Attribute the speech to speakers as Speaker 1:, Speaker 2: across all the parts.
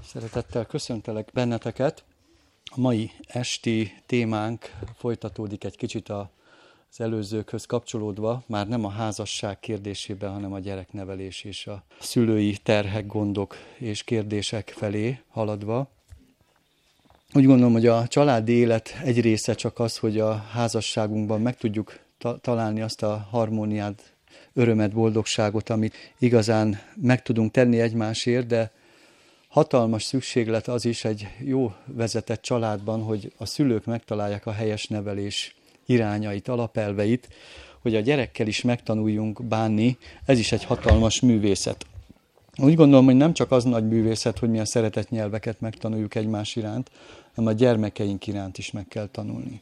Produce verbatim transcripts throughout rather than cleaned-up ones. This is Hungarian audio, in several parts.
Speaker 1: Szeretettel köszöntelek benneteket. A mai esti témánk folytatódik egy kicsit az előzőkhöz kapcsolódva, már nem a házasság kérdésében, hanem a gyereknevelés és a szülői terhek, gondok és kérdések felé haladva. Úgy gondolom, hogy a családi élet egy része csak az, hogy a házasságunkban meg tudjuk ta- találni azt a harmóniát, örömet, boldogságot, amit igazán meg tudunk tenni egymásért, de hatalmas szükséglet az is egy jó vezetett családban, hogy a szülők megtalálják a helyes nevelés irányait, alapelveit, hogy a gyerekkel is megtanuljunk bánni, ez is egy hatalmas művészet. Úgy gondolom, hogy nem csak az nagy művészet, hogy mi a szeretetnyelveket megtanuljuk egymás iránt, hanem a gyermekeink iránt is meg kell tanulni.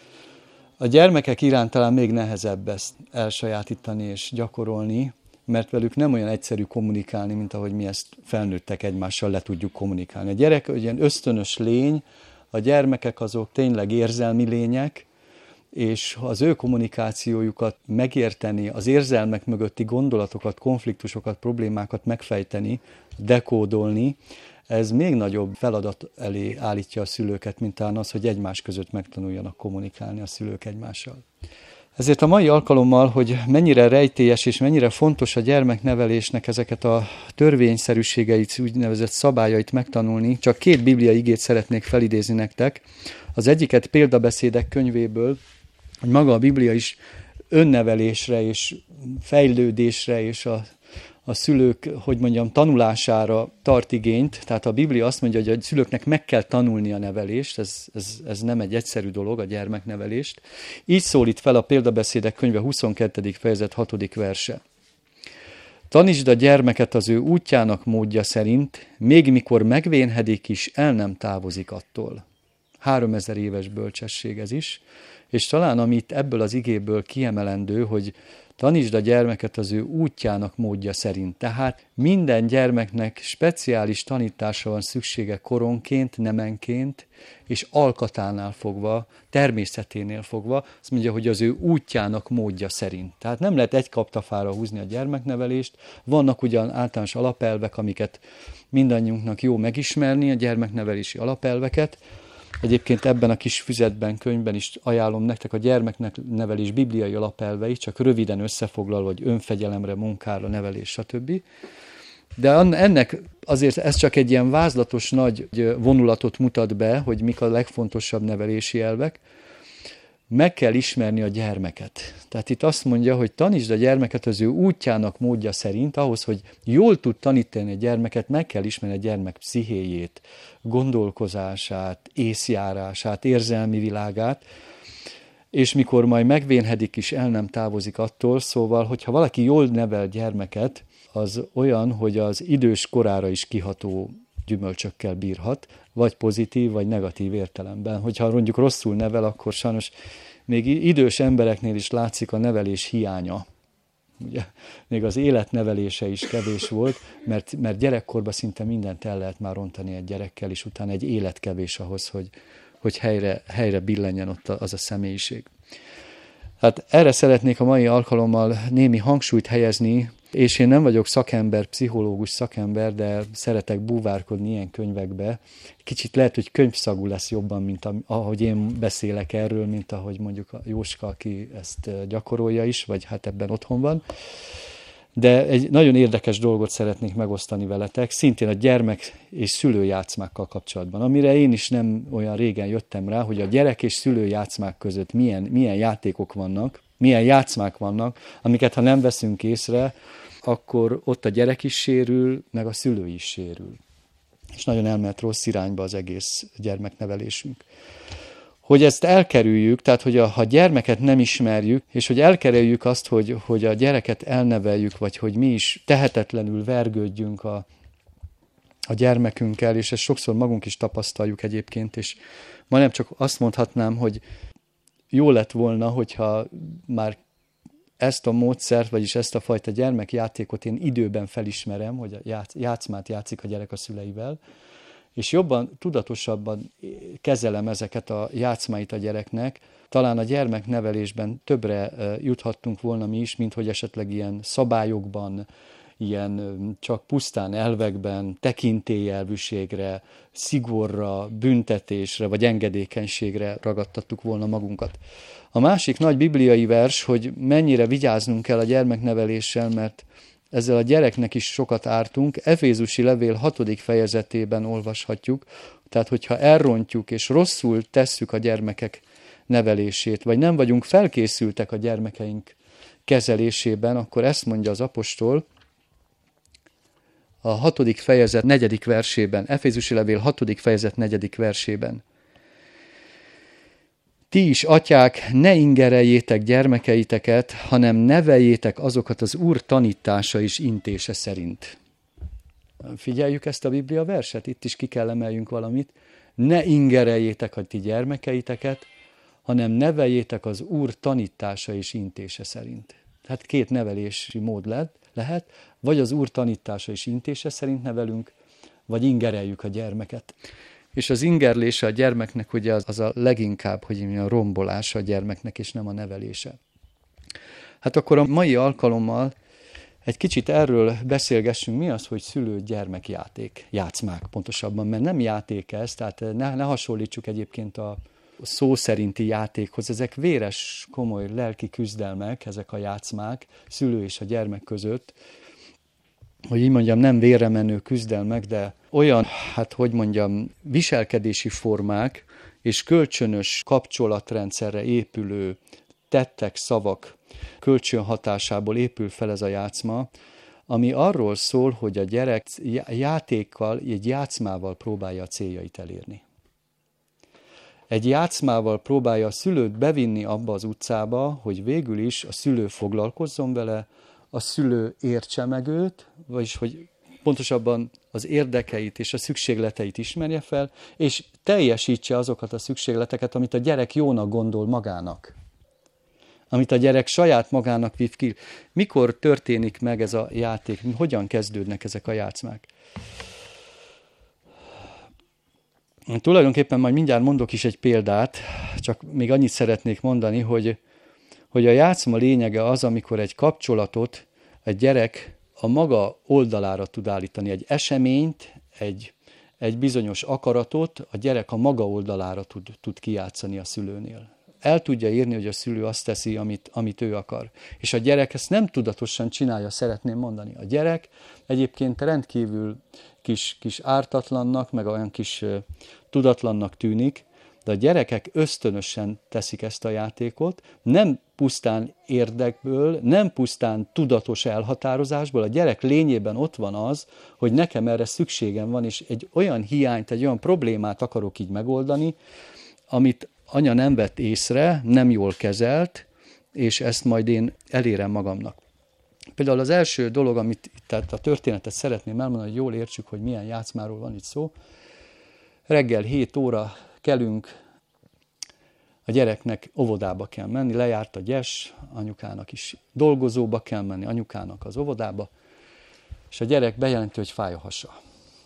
Speaker 1: A gyermekek iránt talán még nehezebb ezt elsajátítani és gyakorolni, mert velük nem olyan egyszerű kommunikálni, mint ahogy mi ezt felnőttek egymással le tudjuk kommunikálni. A gyerek olyan ösztönös lény, a gyermekek azok tényleg érzelmi lények, és az ő kommunikációjukat megérteni, az érzelmek mögötti gondolatokat, konfliktusokat, problémákat megfejteni, dekódolni, ez még nagyobb feladat elé állítja a szülőket, mint talán az, hogy egymás között megtanuljanak kommunikálni a szülők egymással. Ezért a mai alkalommal, hogy mennyire rejtélyes és mennyire fontos a gyermeknevelésnek ezeket a törvényszerűségeit, úgynevezett szabályait megtanulni, csak két bibliai igét szeretnék felidézni nektek. Az egyiket Példabeszédek könyvéből, hogy maga a Biblia is önnevelésre és fejlődésre és a, a szülők, hogy mondjam, tanulására tart igényt. Tehát a Biblia azt mondja, hogy a szülőknek meg kell tanulni a nevelést, ez, ez, ez nem egy egyszerű dolog, a gyermeknevelést. Így szólít fel a Példabeszédek könyve huszonkettedik fejezet hatodik verse. Tanítsd a gyermeket az ő útjának módja szerint, még mikor megvénhedik is, el nem távozik attól. Háromezer éves bölcsesség ez is, és talán amit ebből az igéből kiemelendő, hogy tanítsd a gyermeket az ő útjának módja szerint. Tehát minden gyermeknek speciális tanításra van szüksége koronként, nemenként, és alkatánál fogva, természeténél fogva. Azt mondja, hogy az ő útjának módja szerint. Tehát nem lehet egy kaptafára húzni a gyermeknevelést. Vannak ugyan általános alapelvek, amiket mindannyiunknak jó megismerni, a gyermeknevelési alapelveket. Egyébként ebben a kis füzetben, könyvben is ajánlom nektek a gyermeknevelés bibliai alapelveit, csak röviden összefoglalva, hogy önfegyelemre, munkára, nevelés, stb. De ennek azért ez csak egy ilyen vázlatos nagy vonulatot mutat be, hogy mik a legfontosabb nevelési elvek. Meg kell ismerni a gyermeket. Tehát itt azt mondja, hogy tanítsd a gyermeket az ő útjának módja szerint, ahhoz, hogy jól tud tanítani a gyermeket, meg kell ismerni a gyermek pszichéjét, gondolkozását, észjárását, érzelmi világát, és mikor majd megvénhedik is, el nem távozik attól. Szóval, hogyha valaki jól nevel gyermeket, az olyan, hogy az idős korára is kiható gyümölcsökkel bírhat, vagy pozitív, vagy negatív értelemben. Hogyha mondjuk rosszul nevel, akkor sajnos még idős embereknél is látszik a nevelés hiánya. Ugye, még az életnevelése is kevés volt, mert, mert gyerekkorban szinte mindent el lehet már rontani egy gyerekkel, és utána egy élet kevés ahhoz, hogy, hogy helyre, helyre billenjen ott az a személyiség. Hát erre szeretnék a mai alkalommal némi hangsúlyt helyezni, és én nem vagyok szakember, pszichológus szakember, de szeretek búvárkodni ilyen könyvekbe. Kicsit lehet, hogy könyvszagú lesz jobban, mint ahogy én beszélek erről, mint ahogy mondjuk a Jóska, aki ezt gyakorolja is, vagy hát ebben otthon van. De egy nagyon érdekes dolgot szeretnék megosztani veletek, szintén a gyermek és szülőjátszmákkal kapcsolatban, amire én is nem olyan régen jöttem rá, hogy a gyerek és szülőjátszmák között milyen, milyen játékok vannak, milyen játszmák vannak, amiket ha nem veszünk észre, akkor ott a gyerek is sérül, meg a szülő is sérül. És nagyon elmehet rossz irányba az egész gyermeknevelésünk. Hogy ezt elkerüljük, tehát hogy a, ha gyermeket nem ismerjük, és hogy elkerüljük azt, hogy, hogy a gyereket elneveljük, vagy hogy mi is tehetetlenül vergődjünk a, a gyermekünkkel, és ezt sokszor magunk is tapasztaljuk egyébként, és majdnem csak azt mondhatnám, hogy jó lett volna, hogyha már ezt a módszert, vagyis ezt a fajta gyermekjátékot én időben felismerem, hogy a játsz, játszmát játszik a gyerek a szüleivel, és jobban, tudatosabban kezelem ezeket a játszmáit a gyereknek, talán a gyermeknevelésben többre juthattunk volna mi is, mint hogy esetleg ilyen szabályokban, ilyen csak pusztán elvekben, tekintélyelvűségre, szigorra, büntetésre vagy engedékenységre ragadtattuk volna magunkat. A másik nagy bibliai vers, hogy mennyire vigyáznunk kell a gyermekneveléssel, mert ezzel a gyereknek is sokat ártunk. Efézusi levél hatodik fejezetében olvashatjuk, tehát hogyha elrontjuk és rosszul tesszük a gyermekek nevelését, vagy nem vagyunk felkészültek a gyermekeink kezelésében, akkor ezt mondja az apostol a hatodik fejezet negyedik versében, Efézusi levél hatodik fejezet negyedik versében. Ti is, atyák, ne ingereljétek gyermekeiteket, hanem neveljétek azokat az Úr tanítása és intése szerint. Figyeljük ezt a Biblia verset, itt is ki kell emeljünk valamit. Ne ingereljétek a ti gyermekeiteket, hanem neveljétek az Úr tanítása és intése szerint. Tehát két nevelési mód lehet, lehet, vagy az Úr tanítása és intése szerint nevelünk, vagy ingereljük a gyermeket. És az ingerlése a gyermeknek ugye az, az a leginkább, hogy a rombolása a gyermeknek, és nem a nevelése. Hát akkor a mai alkalommal egy kicsit erről beszélgessünk, mi az, hogy szülő-gyermekjáték, játszmák pontosabban, mert nem játék ez, tehát ne, ne hasonlítsuk egyébként a szó szerinti játékhoz, ezek véres, komoly lelki küzdelmek, ezek a játszmák, szülő és a gyermek között, hogy így mondjam, nem vérre menő küzdelmek, de olyan, hát hogy mondjam, viselkedési formák és kölcsönös kapcsolatrendszerre épülő tettek, szavak kölcsönhatásából épül fel ez a játszma, ami arról szól, hogy a gyerek játékkal, egy játszmával próbálja a céljait elérni. Egy játszmával próbálja a szülőt bevinni abba az utcába, hogy végül is a szülő foglalkozzon vele, a szülő értse meg őt, vagyis hogy pontosabban az érdekeit és a szükségleteit ismerje fel, és teljesítse azokat a szükségleteket, amit a gyerek jónak gondol magának. Amit a gyerek saját magának vív ki. Mikor történik meg ez a játék? Hogyan kezdődnek ezek a játszmák? Tulajdonképpen majd mindjárt mondok is egy példát, csak még annyit szeretnék mondani, hogy, hogy a játszma lényege az, amikor egy kapcsolatot egy gyerek a maga oldalára tud állítani. Egy eseményt, egy, egy bizonyos akaratot a gyerek a maga oldalára tud, tud kijátszani a szülőnél. El tudja írni, hogy a szülő azt teszi, amit, amit ő akar. És a gyerek ezt nem tudatosan csinálja, szeretném mondani. A gyerek egyébként rendkívül kis, kis ártatlannak, meg olyan kis uh, tudatlannak tűnik, de a gyerekek ösztönösen teszik ezt a játékot, nem pusztán érdekből, nem pusztán tudatos elhatározásból, a gyerek lényében ott van az, hogy nekem erre szükségem van, és egy olyan hiányt, egy olyan problémát akarok így megoldani, amit anya nem vett észre, nem jól kezelt, és ezt majd én elérem magamnak. Például az első dolog, amit tehát a történetet szeretném elmondani, hogy jól értsük, hogy milyen játszmáról van itt szó. Reggel hét óra kelünk, a gyereknek óvodába kell menni, lejárt a gyes, anyukának is dolgozóba kell menni, anyukának az óvodába, és a gyerek bejelenti, hogy fáj a hasa.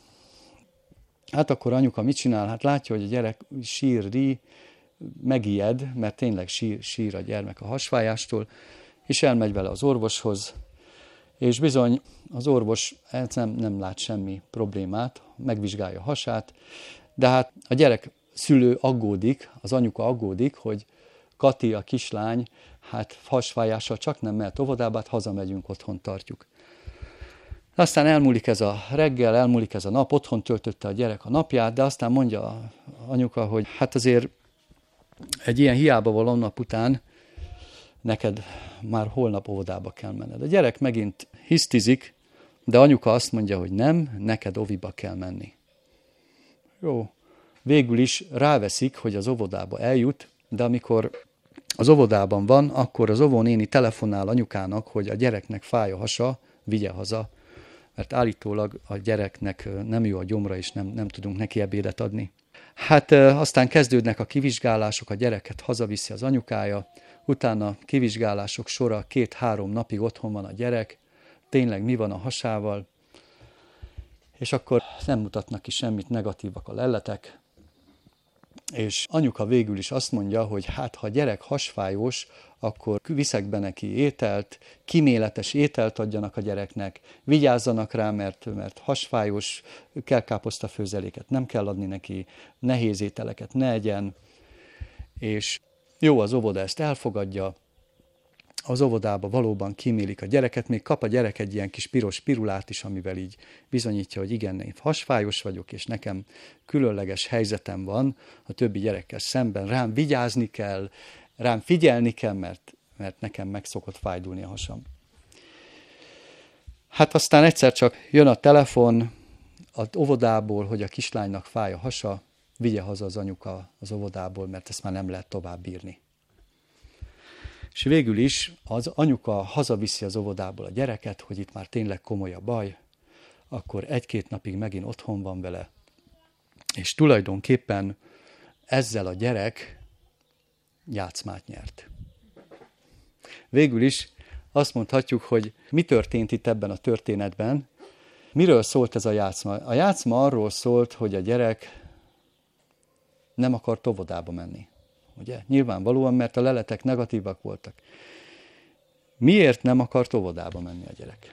Speaker 1: Hát akkor anyuka mit csinál? Hát látja, hogy a gyerek sír, rí, megijed, mert tényleg sír, sír a gyermek a hasfájástól, és elmegy vele az orvoshoz, és bizony az orvos nem, nem lát semmi problémát, megvizsgálja a hasát, de hát a gyerek szülő aggódik, az anyuka aggódik, hogy Kati, a kislány, hát hasfájással csak nem mehet óvodába, hát hazamegyünk, otthon tartjuk. Aztán elmúlik ez a reggel, elmúlik ez a nap, otthon töltötte a gyerek a napját, de aztán mondja a anyuka, hogy hát azért egy ilyen hiába való nap után neked már holnap óvodába kell menned. A gyerek megint hisztizik, de anyuka azt mondja, hogy nem, neked oviba kell menni. Jó, végül is ráveszik, hogy az óvodába eljut, de amikor az óvodában van, akkor az óvónéni telefonál anyukának, hogy a gyereknek fáj a hasa, vigye haza, mert állítólag a gyereknek nem jó a gyomra, és nem, nem tudunk neki ebédet adni. Hát aztán kezdődnek a kivizsgálások, a gyereket hazaviszi az anyukája, utána kivizsgálások sora, két-három napig otthon van a gyerek, tényleg mi van a hasával, és akkor nem mutatnak ki semmit, negatívak a leletek, És anyuka végül is azt mondja, hogy hát ha a gyerek hasfájós, akkor viszek be neki ételt, kíméletes ételt adjanak a gyereknek, vigyázzanak rá, mert, mert hasfájós, kelkáposztafőzeléket nem kell adni neki, nehéz ételeket ne egyen, és jó, az óvoda ezt elfogadja, az óvodába valóban kímélik a gyereket, még kap a gyerek egy ilyen kis piros pirulát is, amivel így bizonyítja, hogy igen, én hasfájos vagyok, és nekem különleges helyzetem van a többi gyerekkel szemben, rám vigyázni kell, rám figyelni kell, mert, mert nekem meg szokott fájdulni a hasam. Hát aztán egyszer csak jön a telefon az óvodából, hogy a kislánynak fáj a hasa, vigye haza az anyuka az óvodából, mert ezt már nem lehet tovább bírni. És végül is az anyuka hazaviszi az óvodából a gyereket, hogy itt már tényleg komoly a baj, akkor egy-két napig megint otthon van vele, és tulajdonképpen ezzel a gyerek játszmát nyert. Végül is azt mondhatjuk, hogy mi történt itt ebben a történetben, miről szólt ez a játszma. A játszma arról szólt, hogy a gyerek nem akart óvodába menni. Ugye? Nyilvánvalóan, mert a leletek negatívak voltak. Miért nem akart óvodába menni a gyerek?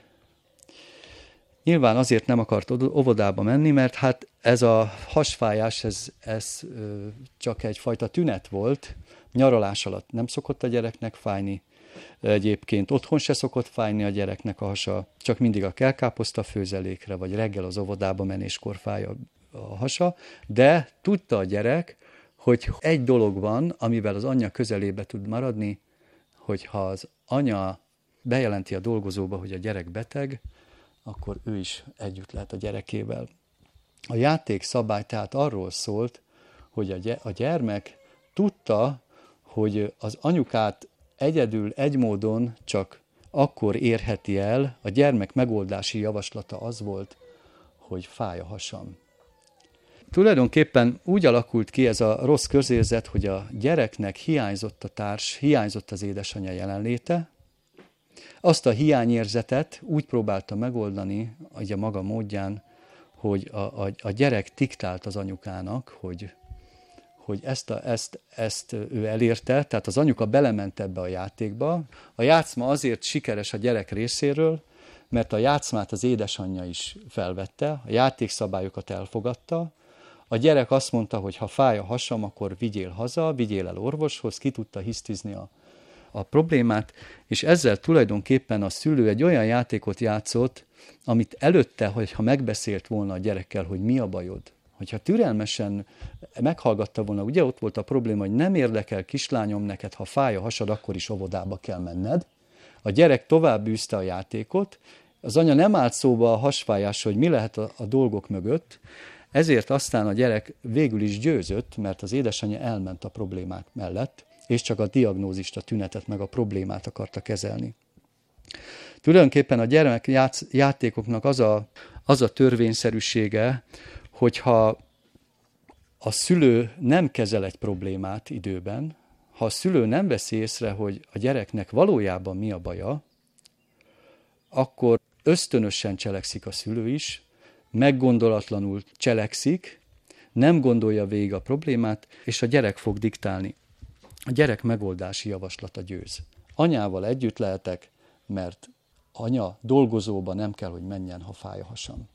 Speaker 1: Nyilván azért nem akart óvodába menni, mert hát ez a hasfájás, ez, ez csak egyfajta tünet volt. Nyaralás alatt nem szokott a gyereknek fájni. Egyébként otthon se szokott fájni a gyereknek a hasa, csak mindig a kelkáposzta főzelékre, vagy reggel az óvodába menéskor fáj a, a hasa. De tudta a gyerek, hogy egy dolog van, amivel az anyja közelébe tud maradni, hogyha az anya bejelenti a dolgozóba, hogy a gyerek beteg, akkor ő is együtt lehet a gyerekével. A játék szabály tehát arról szólt, hogy a gyermek tudta, hogy az anyukát egyedül, egy módon csak akkor érheti el, a gyermek megoldási javaslata az volt, hogy fáj a hasam. Tulajdonképpen úgy alakult ki ez a rossz közérzet, hogy a gyereknek hiányzott a társ, hiányzott az édesanyja jelenléte. Azt a hiányérzetet úgy próbálta megoldani, hogy a maga módján, hogy a, a, a gyerek diktált az anyukának, hogy, hogy ezt, a, ezt, ezt ő elérte, tehát az anyuka belement ebbe a játékba. A játszma azért sikeres a gyerek részéről, mert a játszmát az édesanyja is felvette, a játékszabályokat elfogadta. A gyerek azt mondta, hogy ha fáj a hasam, akkor vigyél haza, vigyél el orvoshoz, ki tudta hisztizni a, a problémát, és ezzel tulajdonképpen a szülő egy olyan játékot játszott, amit előtte, hogyha megbeszélt volna a gyerekkel, hogy mi a bajod, hogyha türelmesen meghallgatta volna, ugye ott volt a probléma, hogy nem érdekel kislányom neked, ha fáj a hasad, akkor is óvodába kell menned. A gyerek tovább űzte a játékot, az anya nem állt szóba a hasfájásról, hogy mi lehet a, a dolgok mögött, ezért aztán a gyerek végül is győzött, mert az édesanyja elment a problémák mellett, és csak a diagnózist, a tünetet, meg a problémát akarta kezelni. Tulajdonképpen a gyermek játsz, játékoknak az a, az a törvényszerűsége, hogyha a szülő nem kezel egy problémát időben, ha a szülő nem veszi észre, hogy a gyereknek valójában mi a baja, akkor ösztönösen cselekszik a szülő is, meggondolatlanul cselekszik, nem gondolja végig a problémát, és a gyerek fog diktálni. A gyerek megoldási javaslata győz. Anyával együtt lehetek, mert anya dolgozóba nem kell, hogy menjen, ha fáj a hasam.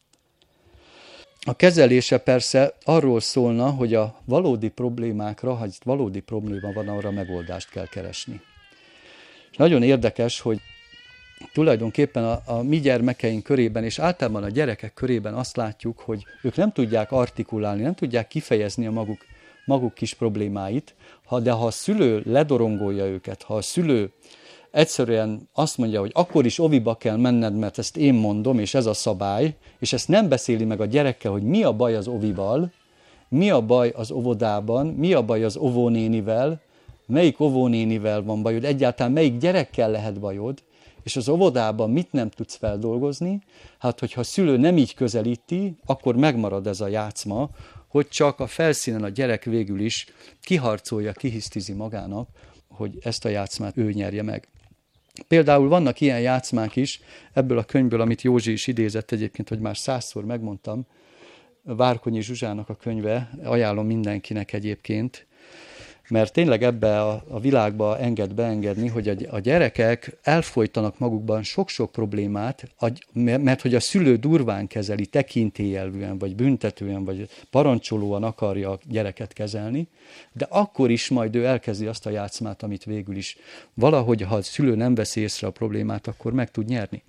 Speaker 1: A kezelése persze arról szólna, hogy a valódi problémákra, ha valódi probléma van, arra megoldást kell keresni. És nagyon érdekes, hogy tulajdonképpen a, a mi gyermekeink körében, és általában a gyerekek körében azt látjuk, hogy ők nem tudják artikulálni, nem tudják kifejezni a maguk, maguk kis problémáit, ha, de ha a szülő ledorongolja őket, ha a szülő egyszerűen azt mondja, hogy akkor is oviba kell menned, mert ezt én mondom, és ez a szabály, és ezt nem beszéli meg a gyerekkel, hogy mi a baj az ovival, mi a baj az óvodában, mi a baj az óvónénivel, melyik óvónénivel van bajod, egyáltalán melyik gyerekkel lehet bajod, és az óvodában mit nem tudsz feldolgozni, hát hogyha a szülő nem így közelíti, akkor megmarad ez a játszma, hogy csak a felszínen a gyerek végül is kiharcolja, kihisztizi magának, hogy ezt a játszmát ő nyerje meg. Például vannak ilyen játszmák is, ebből a könyvből, amit Józsi is idézett egyébként, hogy már százszor megmondtam, Várkonyi Zsuzsának a könyve, ajánlom mindenkinek egyébként, mert tényleg ebbe a, a világba enged beengedni, hogy a, a gyerekek elfolytanak magukban sok-sok problémát, mert hogy a szülő durván kezeli, tekintélyelvűen, vagy büntetően, vagy parancsolóan akarja a gyereket kezelni, de akkor is majd ő elkezdi azt a játszmát, amit végül is valahogy, ha a szülő nem veszi észre a problémát, akkor meg tud nyerni.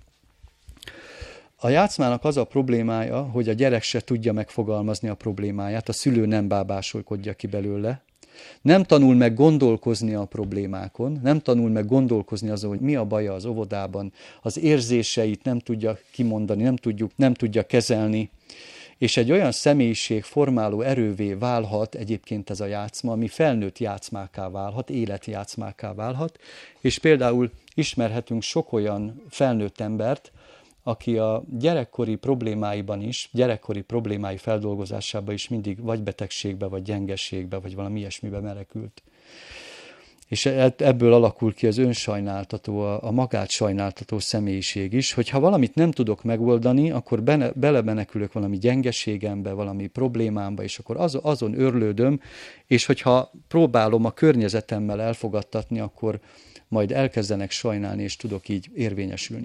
Speaker 1: A játszmának az a problémája, hogy a gyerek se tudja megfogalmazni a problémáját, a szülő nem bábásolkodja ki belőle, nem tanul meg gondolkozni a problémákon, nem tanul meg gondolkozni azon, hogy mi a baja az óvodában, az érzéseit nem tudja kimondani, nem, tudjuk, nem tudja kezelni, és egy olyan személyiség formáló erővé válhat egyébként ez a játszma, ami felnőtt játszmákká válhat, életjátszmákká válhat, és például ismerhetünk sok olyan felnőtt embert, aki a gyerekkori problémáiban is, gyerekkori problémái feldolgozásában is mindig vagy betegségbe, vagy gyengeségbe, vagy valami ilyesmibe menekült. És ebből alakul ki az önsajnáltató, a magát sajnáltató személyiség is, hogy ha valamit nem tudok megoldani, akkor bene, belemenekülök valami gyengeségembe, valami problémámba, és akkor az, azon örlődöm, és hogyha próbálom a környezetemmel elfogadtatni, akkor majd elkezdenek sajnálni, és tudok így érvényesülni.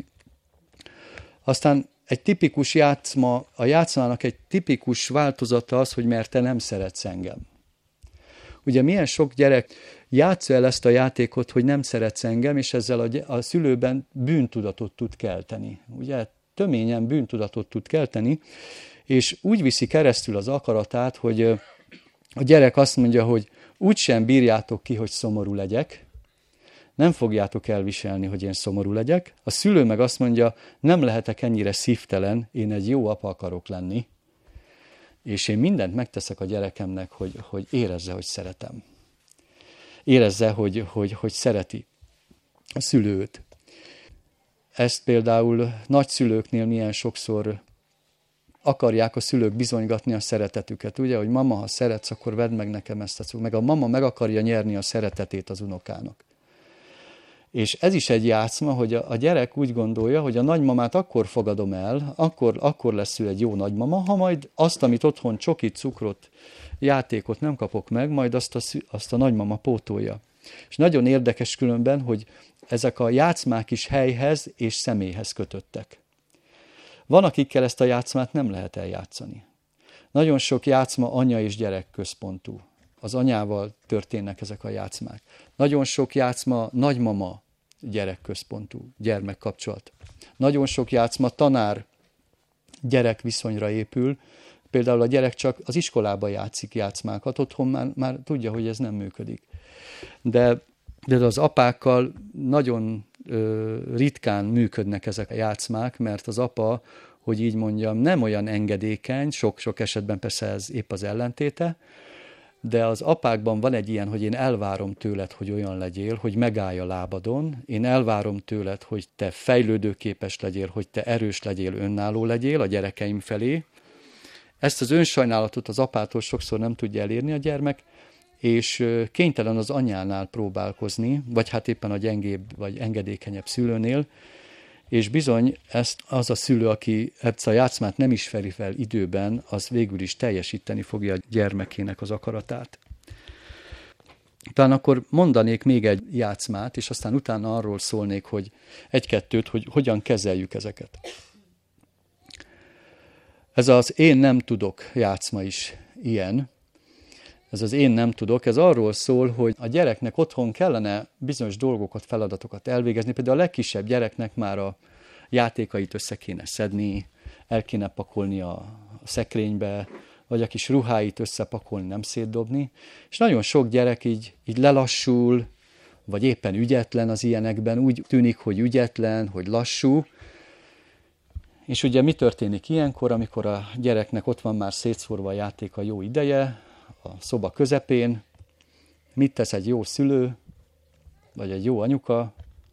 Speaker 1: Aztán egy tipikus játszma, a játszmának egy tipikus változata az, hogy mert te nem szeretsz engem. Ugye milyen sok gyerek játssza el ezt a játékot, hogy nem szeretsz engem, és ezzel a, a szülőben bűntudatot tud kelteni. Ugye töményen bűntudatot tud kelteni, és úgy viszi keresztül az akaratát, hogy a gyerek azt mondja, hogy úgysem bírjátok ki, hogy szomorú legyek, nem fogjátok elviselni, hogy én szomorú legyek. A szülő meg azt mondja, nem lehetek ennyire szívtelen, én egy jó apa akarok lenni, és én mindent megteszek a gyerekemnek, hogy, hogy érezze, hogy szeretem. Érezze, hogy, hogy, hogy szereti a szülőt. Ezt például nagyszülőknél milyen sokszor akarják a szülők bizonygatni a szeretetüket. Ugye, hogy mama, ha szeretsz, akkor vedd meg nekem ezt a cukkot. Meg a mama meg akarja nyerni a szeretetét az unokának. És ez is egy játszma, hogy a, a gyerek úgy gondolja, hogy a nagymamát akkor fogadom el, akkor, akkor lesz ő egy jó nagymama, ha majd azt, amit otthon csokit, cukrot, játékot nem kapok meg, majd azt a, azt a nagymama pótolja. És nagyon érdekes különben, hogy ezek a játszmák is helyhez és személyhez kötöttek. Van, akikkel ezt a játszmát nem lehet eljátszani. Nagyon sok játszma anya és gyerek központú. Az anyával történnek ezek a játszmák. Nagyon sok játszma nagymama gyerekközpontú, gyermekkapcsolat. Nagyon sok játszma tanár-gyerek viszonyra épül. Például a gyerek csak az iskolában játszik játszmákat, otthon már, már tudja, hogy ez nem működik. De, de az apákkal nagyon ö, ritkán működnek ezek a játszmák, mert az apa, hogy így mondjam, nem olyan engedékeny, sok-sok esetben persze ez épp az ellentéte, de az apákban van egy ilyen, hogy én elvárom tőled, hogy olyan legyél, hogy megállj a lábadon, én elvárom tőled, hogy te fejlődőképes legyél, hogy te erős legyél, önálló legyél a gyerekeim felé. Ezt az önsajnálatot az apától sokszor nem tudja elérni a gyermek, és kénytelen az anyánál próbálkozni, vagy hát éppen a gyengébb vagy engedékenyebb szülőnél, és bizony ezt az a szülő, aki ezt a játszmát nem ismeri fel időben, az végül is teljesíteni fogja a gyermekének az akaratát. Talán akkor mondanék még egy játszmát, és aztán utána arról szólnék, hogy egy-kettőt, hogy hogyan kezeljük ezeket. Ez az én nem tudok játszma is ilyen. Ez az én nem tudok, ez arról szól, hogy a gyereknek otthon kellene bizonyos dolgokat, feladatokat elvégezni. Például a legkisebb gyereknek már a játékait össze kéne szedni, el kéne pakolni a szekrénybe, vagy a kis ruháit összepakolni, nem szétdobni. És nagyon sok gyerek így, így lelassul, vagy éppen ügyetlen az ilyenekben, úgy tűnik, hogy ügyetlen, hogy lassú. És ugye mi történik ilyenkor, amikor a gyereknek ott van már szétszórva a játék a jó ideje, a szoba közepén, mit tesz egy jó szülő, vagy egy jó anyuka?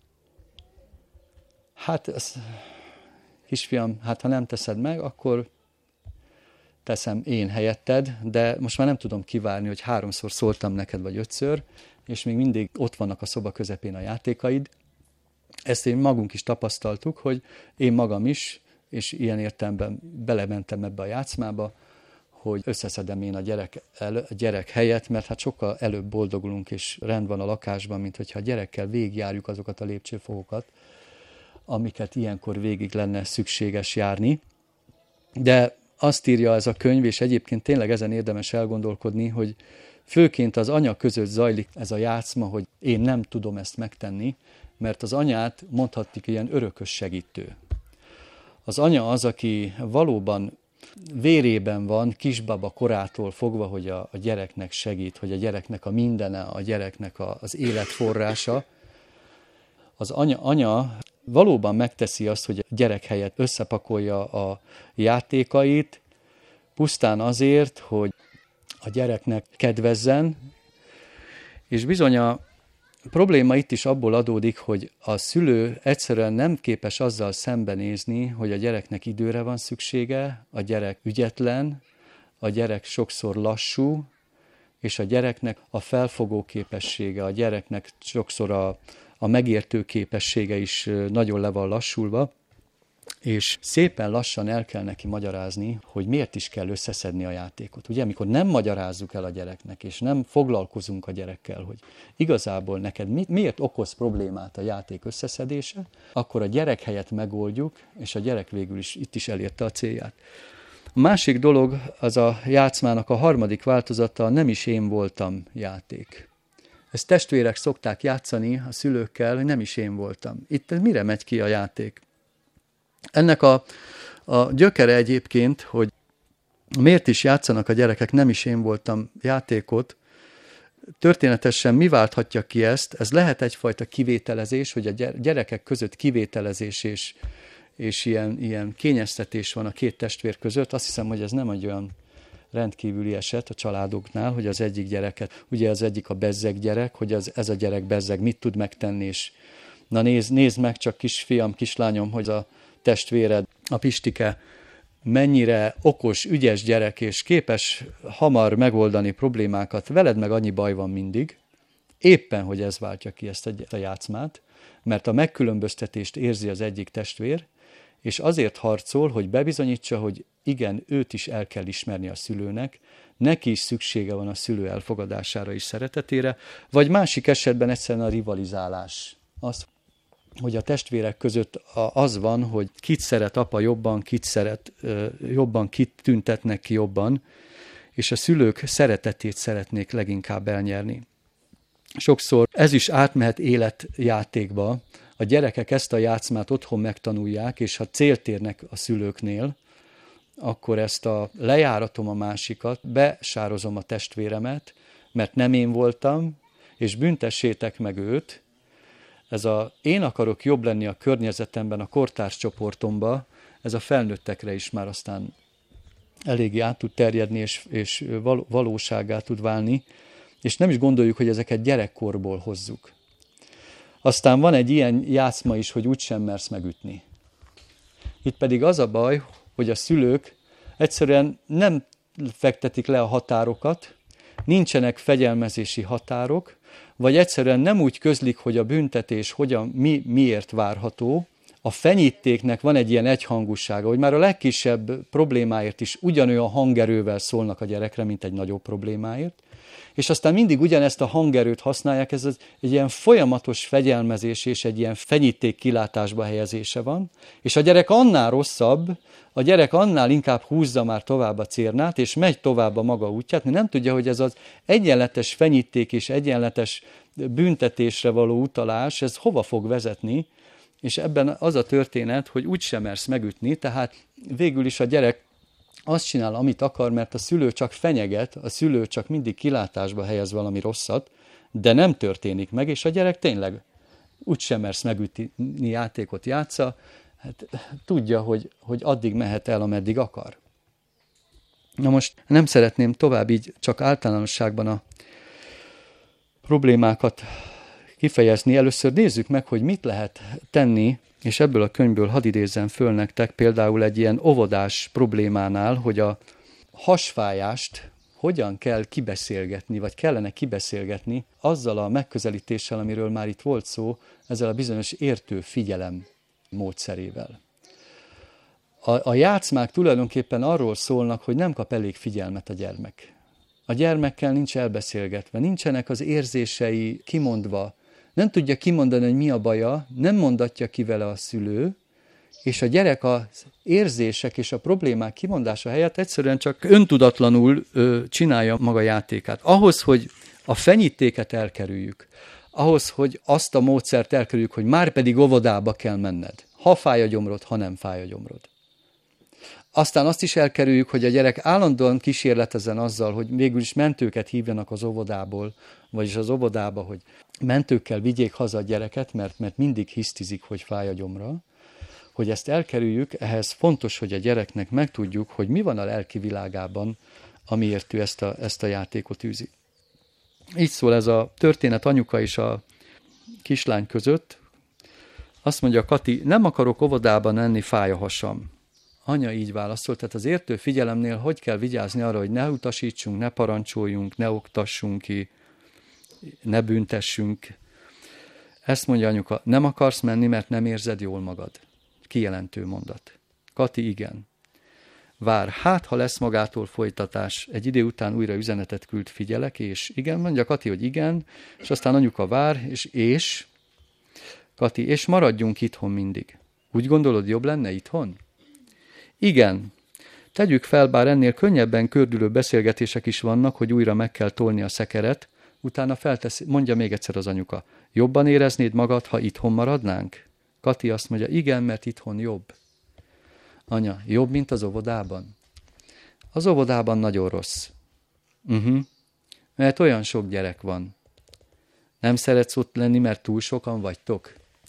Speaker 1: Hát, ez, kisfiam, hát ha nem teszed meg, akkor teszem én helyetted, de most már nem tudom kivárni, hogy háromszor szóltam neked, vagy ötször, és még mindig ott vannak a szoba közepén a játékaid. Ezt én magunk is tapasztaltuk, hogy én magam is, és ilyen értelemben belementem ebbe a játszmába, hogy összeszedem én a gyerek, el, a gyerek helyet, mert hát sokkal előbb boldogulunk és rend van a lakásban, mint hogyha a gyerekkel végigjárjuk azokat a lépcsőfokokat, amiket ilyenkor végig lenne szükséges járni. De azt írja ez a könyv, és egyébként tényleg ezen érdemes elgondolkodni, hogy főként az anya között zajlik ez a játszma, hogy én nem tudom ezt megtenni, mert az anyát mondhatjuk ilyen örökös segítő. Az anya az, aki valóban vérében van, kisbaba korától fogva, hogy a, a gyereknek segít, hogy a gyereknek a mindene, a gyereknek a, az életforrása. Az anya, anya valóban megteszi azt, hogy a gyerek helyett összepakolja a játékait, pusztán azért, hogy a gyereknek kedvezzen, és bizony a probléma itt is abból adódik, hogy a szülő egyszerűen nem képes azzal szembenézni, hogy a gyereknek időre van szüksége, a gyerek ügyetlen, a gyerek sokszor lassú, és a gyereknek a felfogó képessége, a gyereknek sokszor a, a megértő képessége is nagyon le van lassulva, és szépen lassan el kell neki magyarázni, hogy miért is kell összeszedni a játékot. Ugye, amikor nem magyarázzuk el a gyereknek, és nem foglalkozunk a gyerekkel, hogy igazából neked mi, miért okoz problémát a játék összeszedése, akkor a gyerek helyett megoldjuk, és a gyerek végül is itt is elérte a célját. A másik dolog, az a játszmának a harmadik változata, nem is én voltam játék. Ezt testvérek szokták játszani a szülőkkel, hogy nem is én voltam. Itt mire megy ki a játék? Ennek a, a gyökere egyébként, hogy miért is játszanak a gyerekek, nem is én voltam játékot, történetesen mi válthatja ki ezt? Ez lehet egyfajta kivételezés, hogy a gyerekek között kivételezés és, és ilyen, ilyen kényeztetés van a két testvér között. Azt hiszem, hogy ez nem egy olyan rendkívüli eset a családoknál, hogy az egyik gyereket, ugye az egyik a bezzeg gyerek, hogy az, ez a gyerek bezzeg mit tud megtenni, és na nézd, nézd meg csak kisfiam, kislányom, hogy a testvéred, a Pistike mennyire okos, ügyes gyerek, és képes hamar megoldani problémákat, veled meg annyi baj van mindig, éppen, hogy ez váltja ki ezt a játszmát, mert a megkülönböztetést érzi az egyik testvér, és azért harcol, hogy bebizonyítsa, hogy igen, őt is el kell ismerni a szülőnek, neki is szüksége van a szülő elfogadására és szeretetére, vagy másik esetben egyszerűen a rivalizálás. Az, hogy a testvérek között az van, hogy kit szeret apa jobban, kit szeret jobban, kit tüntetnek ki jobban, és a szülők szeretetét szeretnék leginkább elnyerni. Sokszor ez is átmehet életjátékba, a gyerekek ezt a játszmát otthon megtanulják, és ha célt érnek a szülőknél, akkor ezt a lejáratom a másikat, besározom a testvéremet, mert nem én voltam, és büntessétek meg őt. Ez a én akarok jobb lenni a környezetemben, a kortárs csoportomba, ez a felnőttekre is már aztán eléggé át tud terjedni, és, és valósággá tud válni, és nem is gondoljuk, hogy ezeket gyerekkorból hozzuk. Aztán van egy ilyen játszma is, hogy úgysem mersz megütni. Itt pedig az a baj, hogy a szülők egyszerűen nem fektetik le a határokat, nincsenek fegyelmezési határok, vagy egyszerűen nem úgy közlik, hogy a büntetés hogyan, mi, miért várható. A fenyítéknek van egy ilyen egyhangúsága, hogy már a legkisebb problémáért is ugyanolyan hangerővel szólnak a gyerekre, mint egy nagyobb problémáért. És aztán mindig ugyanezt a hangerőt használják, ez az, egy ilyen folyamatos fegyelmezés és egy ilyen fenyíték kilátásba helyezése van, és a gyerek annál rosszabb, a gyerek annál inkább húzza már tovább a cérnát, és megy tovább a maga útját, mert nem tudja, hogy ez az egyenletes fenyíték és egyenletes büntetésre való utalás, ez hova fog vezetni, és ebben az a történet, hogy úgysem mersz megütni, tehát végül is a gyerek azt csinál, amit akar, mert a szülő csak fenyeget, a szülő csak mindig kilátásba helyez valami rosszat, de nem történik meg, és a gyerek tényleg úgysem mersz megütni, játékot játsza, hát tudja, hogy, hogy addig mehet el, ameddig akar. Na most nem szeretném tovább így csak általánosságban a problémákat kifejezni. Először nézzük meg, hogy mit lehet tenni, és ebből a könyvből hadd idézzem föl nektek például egy ilyen óvodás problémánál, hogy a hasfájást hogyan kell kibeszélgetni, vagy kellene kibeszélgetni azzal a megközelítéssel, amiről már itt volt szó, ezzel a bizonyos értő figyelem módszerével. A, a játszmák tulajdonképpen arról szólnak, hogy nem kap elég figyelmet a gyermek. A gyermekkel nincs elbeszélgetve, nincsenek az érzései kimondva, nem tudja kimondani, hogy mi a baja, nem mondatja ki vele a szülő, és a gyerek az érzések és a problémák kimondása helyett egyszerűen csak öntudatlanul ö, csinálja maga játékát. Ahhoz, hogy a fenyítéket elkerüljük, ahhoz, hogy azt a módszert elkerüljük, hogy már pedig óvodába kell menned, ha fáj a gyomrod, ha nem fáj a gyomrod. Aztán azt is elkerüljük, hogy a gyerek állandóan kísérletezzen azzal, hogy végül is mentőket hívjanak az óvodából, vagyis az óvodába, hogy mentőkkel vigyék haza a gyereket, mert, mert mindig hisztizik, hogy fáj a gyomra. Hogy ezt elkerüljük, ehhez fontos, hogy a gyereknek megtudjuk, hogy mi van a lelki világában, amiért ő ezt a, ezt a játékot űzi. Így szól ez a történet anyuka és a kislány között. Azt mondja Kati, nem akarok óvodában enni, fáj a hasam. Anya így válaszolt, tehát az értő figyelemnél hogy kell vigyázni arra, hogy ne utasítsunk, ne parancsoljunk, ne oktassunk ki, ne büntessünk. Ezt mondja anyuka, nem akarsz menni, mert nem érzed jól magad. Kijelentő mondat. Kati, igen. Vár, hát ha lesz magától folytatás, egy idő után újra üzenetet küld, figyelek, és igen, mondja Kati, hogy igen, és aztán anyuka vár, és és, Kati, és maradjunk itthon mindig. Úgy gondolod, jobb lenne itthon? Igen. Tegyük fel, bár ennél könnyebben kördülő beszélgetések is vannak, hogy újra meg kell tolni a szekeret, utána feltesz, mondja még egyszer az anyuka, jobban éreznéd magad, ha itthon maradnánk? Kati azt mondja, igen, mert itthon jobb. Anya, jobb, mint az óvodában? Az óvodában nagyon rossz. Uh-huh. Mert olyan sok gyerek van. Nem szeretsz ott lenni, mert túl sokan vagytok?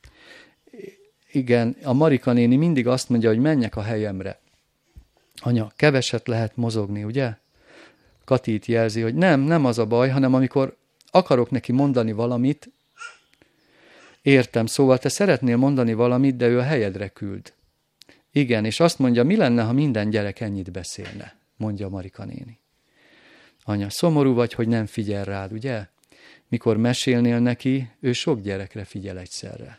Speaker 1: Igen, a Marika néni mindig azt mondja, hogy menjek a helyemre. Anya, keveset lehet mozogni, ugye? Kati itt jelzi, hogy nem, nem az a baj, hanem amikor akarok neki mondani valamit, értem, szóval te szeretnél mondani valamit, de ő a helyedre küld. Igen, és azt mondja, mi lenne, ha minden gyerek ennyit beszélne, mondja Marika néni. Anya, szomorú vagy, hogy nem figyel rád, ugye? Mikor mesélnél neki, ő sok gyerekre figyel egyszerre.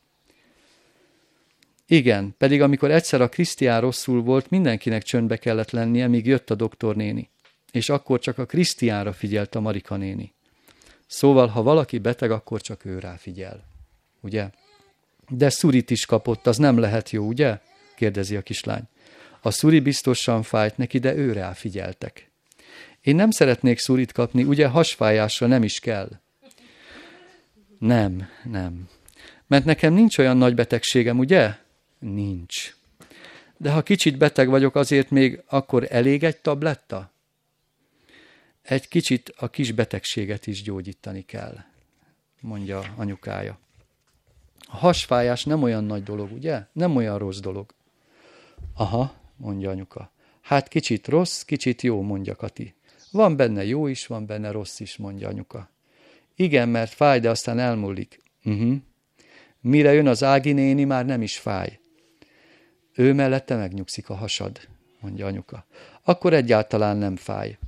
Speaker 1: Igen, pedig amikor egyszer a Krisztián rosszul volt, mindenkinek csöndbe kellett lennie, míg jött a doktornéni. És akkor csak a Krisztiánra figyelt a Marika néni. Szóval, ha valaki beteg, akkor csak ő rá figyel. Ugye? De szurit is kapott, az nem lehet jó, ugye? Kérdezi a kislány. A szuri biztosan fájt neki, de ő rá figyeltek. Én nem szeretnék szurit kapni, ugye hasfájásra nem is kell. Nem, nem. Mert nekem nincs olyan nagy betegségem, ugye? Nincs. De ha kicsit beteg vagyok, azért még akkor elég egy tabletta? Egy kicsit a kis betegséget is gyógyítani kell, mondja anyukája. A hasfájás nem olyan nagy dolog, ugye? Nem olyan rossz dolog. Aha, mondja anyuka. Hát kicsit rossz, kicsit jó, mondja Kati. Van benne jó is, van benne rossz is, mondja anyuka. Igen, mert fáj, de aztán elmúlik. Uh-huh. Mire jön az Ági néni, már nem is fáj. Ő mellette megnyugszik a hasad, mondja anyuka. Akkor egyáltalán nem fáj.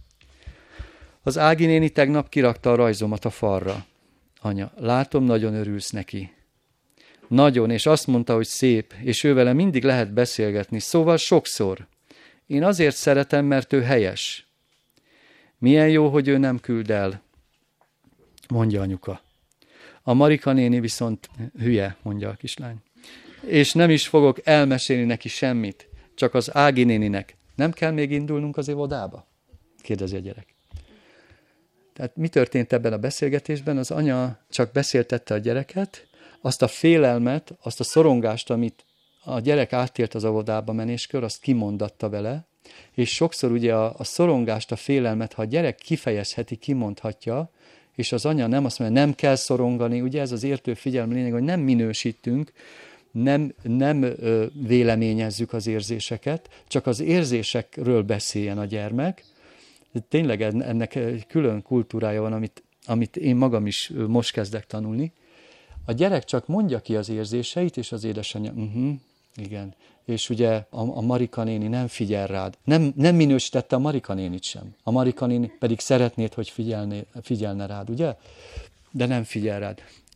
Speaker 1: Az Ági néni tegnap kirakta a rajzomat a falra. Anya, látom, nagyon örülsz neki. Nagyon, és azt mondta, hogy szép, és ő vele mindig lehet beszélgetni, szóval sokszor. Én azért szeretem, mert ő helyes. Milyen jó, hogy ő nem küld el, mondja anyuka. A Marika néni viszont hülye, mondja a kislány. És nem is fogok elmesélni neki semmit, csak az Ági néninek. Nem kell még indulnunk az óvodába? Kérdezi a gyerek. Tehát mi történt ebben a beszélgetésben? Az anya csak beszéltette a gyereket, azt a félelmet, azt a szorongást, amit a gyerek átélt az óvodába menéskor, azt kimondatta vele, és sokszor ugye a, a szorongást, a félelmet, ha a gyerek kifejezheti, kimondhatja, és az anya nem azt mondja, nem kell szorongani, ugye ez az értő figyelem lényeg, hogy nem minősítünk, nem, nem ö, véleményezzük az érzéseket, csak az érzésekről beszéljen a gyermek. Tényleg ennek egy külön kultúrája van, amit, amit én magam is most kezdek tanulni. A gyerek csak mondja ki az érzéseit, és az édesanyja, uh-huh, igen. És ugye a, a Marika néni nem figyel rád. Nem, nem minősítette a Marika nénit sem. A Marika néni pedig szeretnéd, hogy figyelné, figyelne rád, ugye? De nem figyel rád.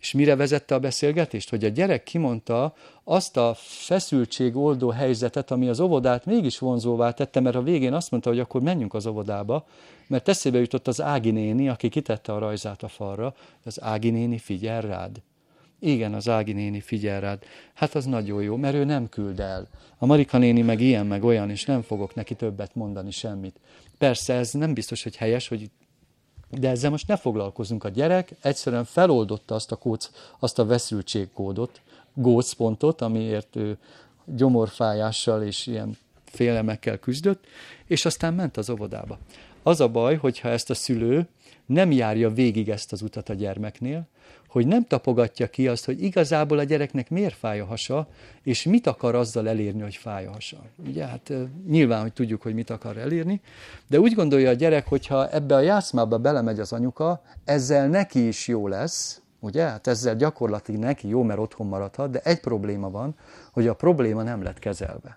Speaker 1: És mire vezette a beszélgetést? Hogy a gyerek kimondta azt a feszültségoldó helyzetet, ami az óvodát mégis vonzóvá tette, mert a végén azt mondta, hogy akkor menjünk az óvodába, mert eszébe jutott az Ági néni, aki kitette a rajzát a falra, az Ági néni figyel rád. Igen, az Ági néni figyel rád. Hát az nagyon jó, mert ő nem küld el. A Marika néni meg ilyen, meg olyan, és nem fogok neki többet mondani semmit. Persze ez nem biztos, hogy helyes, hogy de ezzel most ne foglalkozunk. A gyerek egyszerűen feloldotta azt a, kóc, azt a veszültségkódot, gócpontot, amiért ő gyomorfájással és ilyen félemekkel küzdött, és aztán ment az óvodába. Az a baj, hogyha ezt a szülő nem járja végig ezt az utat a gyermeknél, hogy nem tapogatja ki azt, hogy igazából a gyereknek miért fáj a hasa, és mit akar azzal elérni, hogy fáj a hasa. Ugye, hát nyilván, hogy tudjuk, hogy mit akar elérni, de úgy gondolja a gyerek, hogyha ebbe a játszmába belemegy az anyuka, ezzel neki is jó lesz, ugye? Hát ezzel gyakorlatilag neki jó, mert otthon maradhat, de egy probléma van, hogy a probléma nem lett kezelve.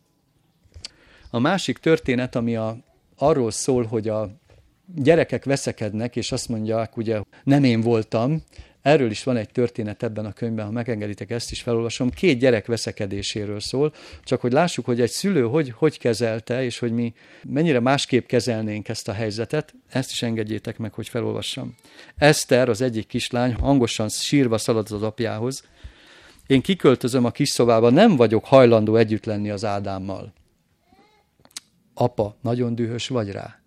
Speaker 1: A másik történet, ami a, arról szól, hogy a gyerekek veszekednek, és azt mondják, ugye, nem én voltam. Erről is van egy történet ebben a könyvben, ha megengeditek, ezt is felolvasom. Két gyerek veszekedéséről szól, csak hogy lássuk, hogy egy szülő hogy, hogy kezelte, és hogy mi mennyire másképp kezelnénk ezt a helyzetet. Ezt is engedjétek meg, hogy felolvassam. Eszter, az egyik kislány, hangosan sírva szalad az apjához. Én kiköltözöm a kis szobába, nem vagyok hajlandó együtt lenni az Ádámmal. Apa, nagyon dühös vagy rá?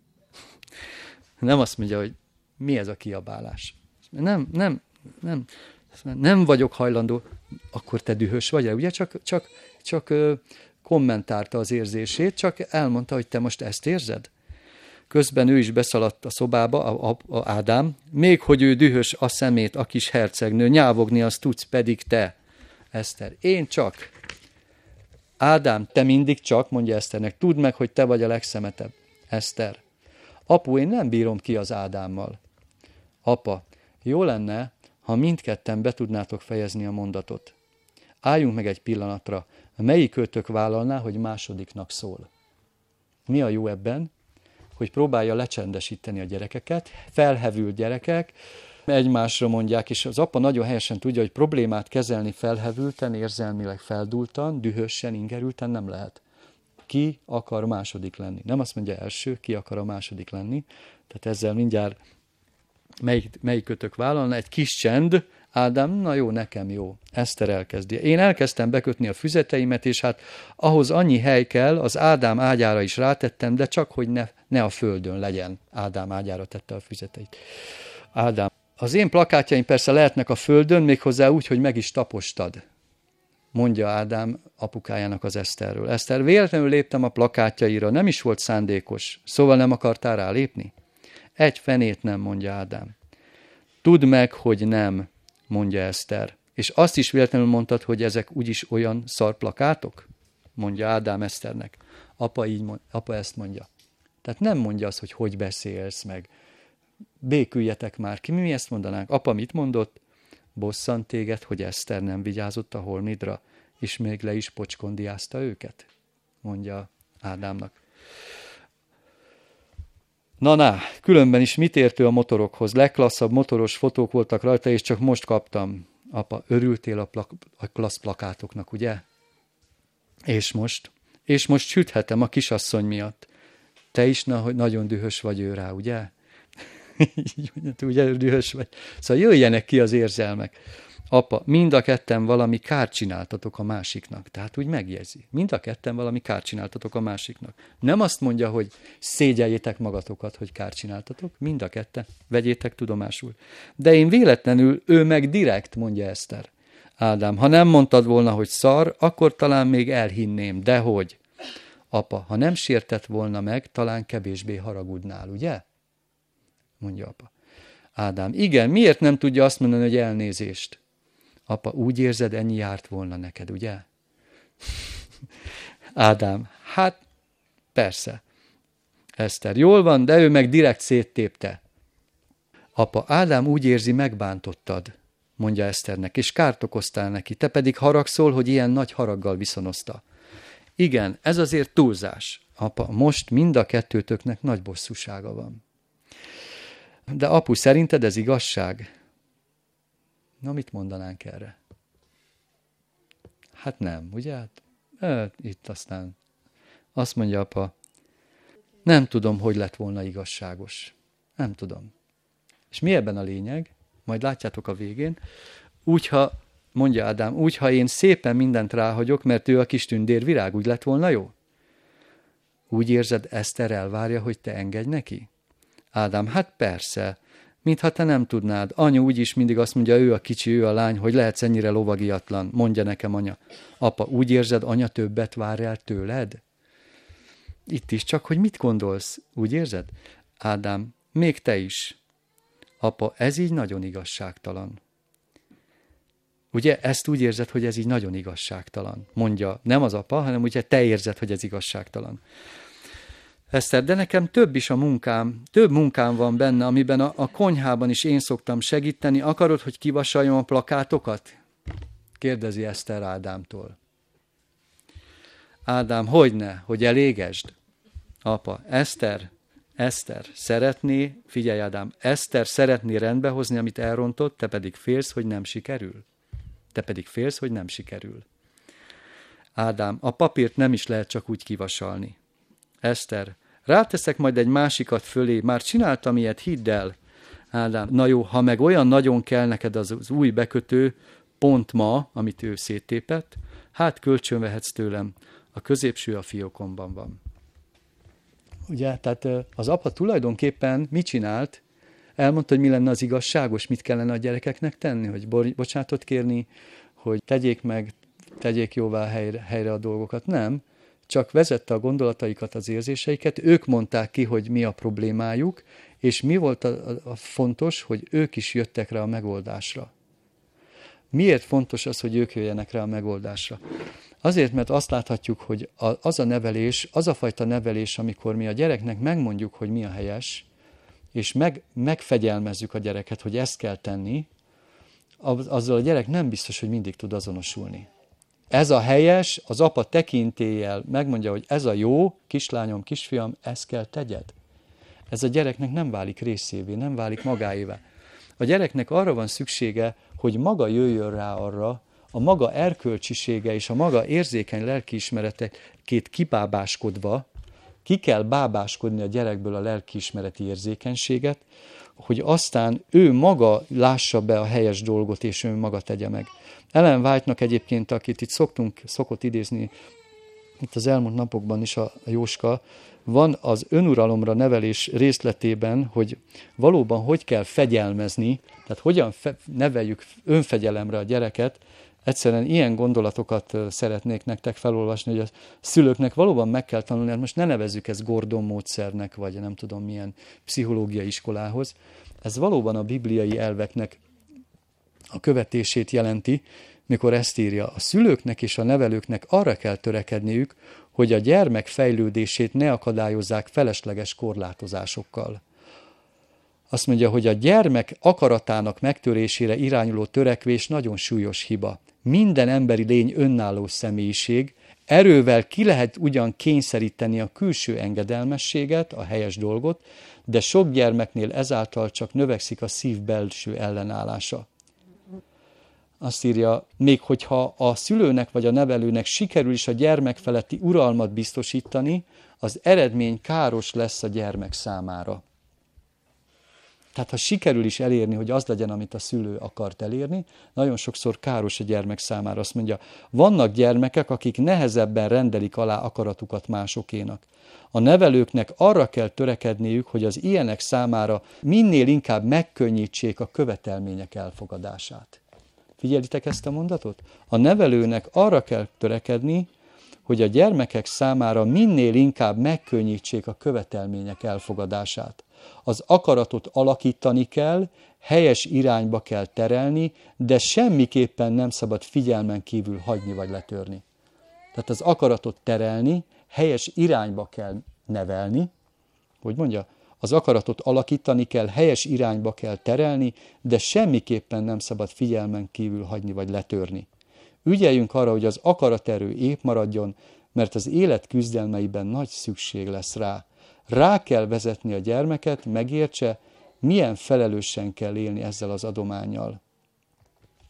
Speaker 1: Nem azt mondja, hogy mi ez a kiabálás. Nem, nem, nem, nem vagyok hajlandó, akkor te dühös vagy rá. Ugye csak, csak, csak kommentálta az érzését, csak elmondta, hogy te most ezt érzed. Közben ő is beszaladt a szobába, a, a, a Ádám, még hogy ő dühös a szemét, a kis hercegnő, nyávogni azt tudsz, pedig te, Eszter. Én csak. Ádám, te mindig csak, mondja Eszternek, tudd meg, hogy te vagy a legszemetebb. Eszter. Apu, én nem bírom ki az Ádámmal. Apa, jó lenne, ha mindketten be tudnátok fejezni a mondatot. Álljunk meg egy pillanatra. Melyik őtök vállalná, hogy másodiknak szól? Mi a jó ebben? Hogy próbálja lecsendesíteni a gyerekeket, felhevült gyerekek, egymásra mondják, és az apa nagyon helyesen tudja, hogy problémát kezelni felhevülten, érzelmileg feldúltan, dühösen, ingerülten nem lehet. Ki akar második lenni? Nem azt mondja első, ki akar a második lenni. Tehát ezzel mindjárt melyik, melyikötök vállalna, egy kis csend, Ádám, na jó, nekem jó. Eszter elkezdi. Én elkezdtem bekötni a füzeteimet, és hát ahhoz annyi hely kell, az Ádám ágyára is rátettem, de csak, hogy ne, ne a földön legyen. Ádám ágyára tette a füzeteit. Ádám, az én plakátjaim persze lehetnek a földön, méghozzá úgy, hogy meg is tapostad, mondja Ádám apukájának az Eszterről. Eszter, véletlenül léptem a plakátjaira, nem is volt szándékos, szóval nem akartál rálépni? Egy fenét nem, mondja Ádám. Tudd meg, hogy nem, mondja Eszter. És azt is véletlenül mondtad, hogy ezek úgyis olyan szar plakátok? Mondja Ádám Eszternek. Apa, így mond, apa ezt mondja. Tehát nem mondja azt, hogy hogy beszélsz meg. Béküljetek már ki. Mi ezt mondanánk? Apa mit mondott? Bosszant téged, hogy Eszter nem vigyázott a holmidra, és még le is pocskondiázta őket? Mondja Ádámnak. Na, na, különben is mit értő a motorokhoz? Legklasszabb motoros fotók voltak rajta, és csak most kaptam. Apa, örültél a, plak- a klassz plakátoknak, ugye? És most? És most süthetem a kisasszony miatt. Te is na, hogy nagyon dühös vagy ő rá, ugye? Ugye dühös vagy. Szóval jöjjenek ki az érzelmek. Apa, mind a ketten valami kárt csináltatok a másiknak. Tehát úgy megjegyzi. Mind a ketten valami kárt csináltatok a másiknak. Nem azt mondja, hogy szégyeljétek magatokat, hogy kárt csináltatok. Mind a ketten. Vegyétek tudomásul. De én véletlenül, ő meg direkt, mondja Eszter. Ádám, ha nem mondtad volna, hogy szar, akkor talán még elhinném. De hogy? Apa, ha nem sértett volna meg, talán kevésbé haragudnál, ugye? Mondja apa. Ádám, igen, miért nem tudja azt mondani, hogy elnézést? Apa, úgy érzed, ennyi járt volna neked, ugye? Ádám, hát persze. Eszter, jól van, de ő meg direkt széttépte. Apa, Ádám úgy érzi, megbántottad, mondja Eszternek, és kárt okoztál neki, te pedig haragszol, hogy ilyen nagy haraggal viszonozta. Igen, ez azért túlzás. Apa, most mind a kettőtöknek nagy bosszúsága van. De apu, szerinted ez igazság? Na, mit mondanánk erre? Hát nem, ugye? Hát, hát, itt aztán azt mondja apa, nem tudom, hogy lett volna igazságos. Nem tudom. És mi ebben a lényeg? Majd látjátok a végén. Úgyha, mondja Ádám, úgyha én szépen mindent ráhagyok, mert ő a kis tündérvirág, úgy lett volna jó? Úgy érzed, Eszter elvárja, hogy te engedj neki? Ádám, hát persze, mintha te nem tudnád. Anya úgyis mindig azt mondja, ő a kicsi, ő a lány, hogy lehetsz ennyire lovagiatlan. Mondja nekem anya. Apa, úgy érzed, anya többet vár el tőled? Itt is csak, hogy mit gondolsz, úgy érzed? Ádám, még te is. Apa, ez így nagyon igazságtalan. Ugye ezt úgy érzed, hogy ez így nagyon igazságtalan. Mondja, nem az apa, hanem ugye te érzed, hogy ez igazságtalan. Eszter, de nekem több is a munkám, több munkám van benne, amiben a, a konyhában is én szoktam segíteni. Akarod, hogy kivasaljam a plakátokat? Kérdezi Eszter Ádámtól. Ádám, hogyne, hogy elégesd? Apa, Eszter, Eszter szeretné, figyelj Ádám, Eszter szeretné rendbehozni, amit elrontott, te pedig félsz, hogy nem sikerül. Te pedig félsz, hogy nem sikerül. Ádám, a papírt nem is lehet csak úgy kivasalni. Eszter, ráteszek majd egy másikat fölé, már csináltam ilyet, hidd el. Ádám, na jó, ha meg olyan nagyon kell neked az, az új bekötő, pont ma, amit ő széttépett, hát kölcsönvehetsz tőlem, a középső a fiókomban van. Ugye, tehát az apa tulajdonképpen mit csinált? Elmondta, hogy mi lenne az igazságos, mit kellene a gyerekeknek tenni, hogy bocsánatot kérni, hogy tegyék meg, tegyék jóvá helyre, helyre a dolgokat. Nem, csak vezette a gondolataikat, az érzéseiket, ők mondták ki, hogy mi a problémájuk, és mi volt a, a, a fontos, hogy ők is jöttek rá a megoldásra. Miért fontos az, hogy ők jöjjenek rá a megoldásra? Azért, mert azt láthatjuk, hogy az a nevelés, az a fajta nevelés, amikor mi a gyereknek megmondjuk, hogy mi a helyes, és meg, megfegyelmezzük a gyereket, hogy ezt kell tenni, azzal a gyerek nem biztos, hogy mindig tud azonosulni. Ez a helyes, az apa tekintéllyel megmondja, hogy ez a jó, kislányom, kisfiam, ezt kell tegyed. Ez a gyereknek nem válik részévé, nem válik magáévá. A gyereknek arra van szüksége, hogy maga jöjjön rá arra, a maga erkölcsisége és a maga érzékeny lelkiismeretekét kibábáskodva, ki kell bábáskodni a gyerekből a lelkiismereti érzékenységet, hogy aztán ő maga lássa be a helyes dolgot, és ő maga tegye meg. Ellen White-nak egyébként, akit itt szoktunk, szokott idézni, itt az elmúlt napokban is a Jóska, van az önuralomra nevelés részletében, hogy valóban hogy kell fegyelmezni, tehát hogyan fe- neveljük önfegyelemre a gyereket. Egyszerűen ilyen gondolatokat szeretnék nektek felolvasni, hogy a szülőknek valóban meg kell tanulni, hát most ne nevezzük ezt Gordon módszernek, vagy nem tudom milyen pszichológiai iskolához. Ez valóban a bibliai elveknek a követését jelenti, mikor ezt írja. A szülőknek és a nevelőknek arra kell törekedniük, hogy a gyermek fejlődését ne akadályozzák felesleges korlátozásokkal. Azt mondja, hogy a gyermek akaratának megtörésére irányuló törekvés nagyon súlyos hiba. Minden emberi lény önálló személyiség, erővel ki lehet ugyan kényszeríteni a külső engedelmességet, a helyes dolgot, de sok gyermeknél ezáltal csak növekszik a szív belső ellenállása. Azt írja, még hogyha a szülőnek vagy a nevelőnek sikerül is a gyermek feletti uralmat biztosítani, az eredmény káros lesz a gyermek számára. Tehát ha sikerül is elérni, hogy az legyen, amit a szülő akart elérni, nagyon sokszor káros a gyermek számára. Azt mondja, vannak gyermekek, akik nehezebben rendelik alá akaratukat másokénak. A nevelőknek arra kell törekedniük, hogy az ilyenek számára minél inkább megkönnyítsék a követelmények elfogadását. Figyelitek ezt a mondatot? A nevelőnek arra kell törekedni, hogy a gyermekek számára minél inkább megkönnyítsék a követelmények elfogadását. Az akaratot alakítani kell, helyes irányba kell terelni, de semmiképpen nem szabad figyelmen kívül hagyni vagy letörni. Tehát az akaratot terelni, helyes irányba kell nevelni, hogy mondja, az akaratot alakítani kell, helyes irányba kell terelni, de semmiképpen nem szabad figyelmen kívül hagyni vagy letörni. Ügyeljünk arra, hogy az akaraterő épp maradjon, mert az élet küzdelmeiben nagy szükség lesz rá. Rá kell vezetni a gyermeket, megértse, milyen felelősen kell élni ezzel az adománnyal.